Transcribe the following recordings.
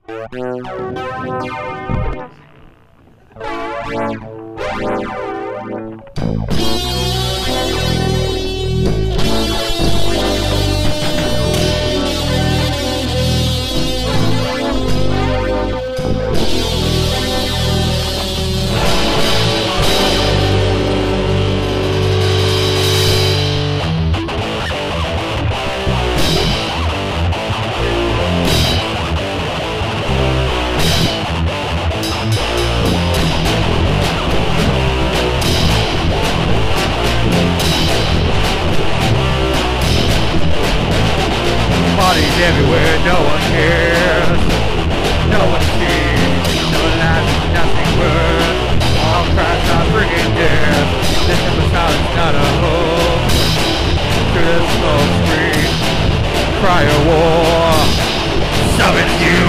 Bodies everywhere, no one cares. No one sees, no life, nothing worth. All cries are bringing death. This episode is not a hope. Through the smoke screen, cry a war. Summon you.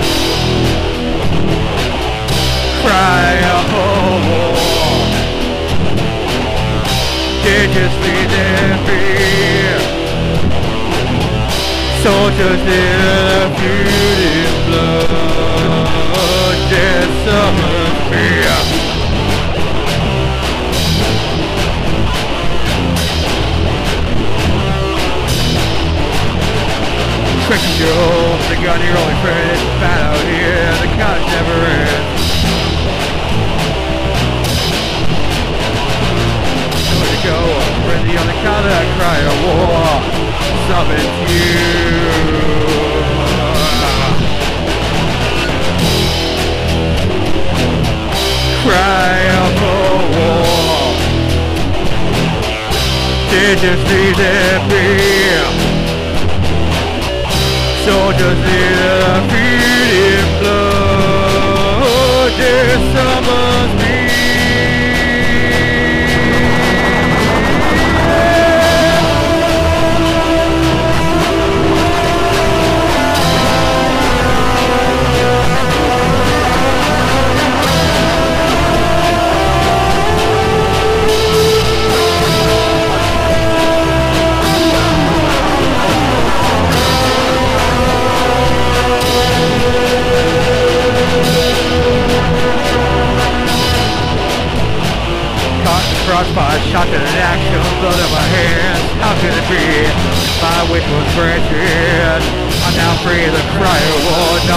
Cry a whole war. Digitally there be soldiers in a fugitive blood, death summons me. Tricking your home, the gun your only friend, it's bad out here, the count never ends. Nowhere to go, ready on the count I cry a war. Summon you. Cry out for war. Digitally there be soldiers in a freedom blood. Death summons me. Crossfire, shotgun in action, blood in my hands. How could it be? My wish was granted. I'm now free, the cry of war.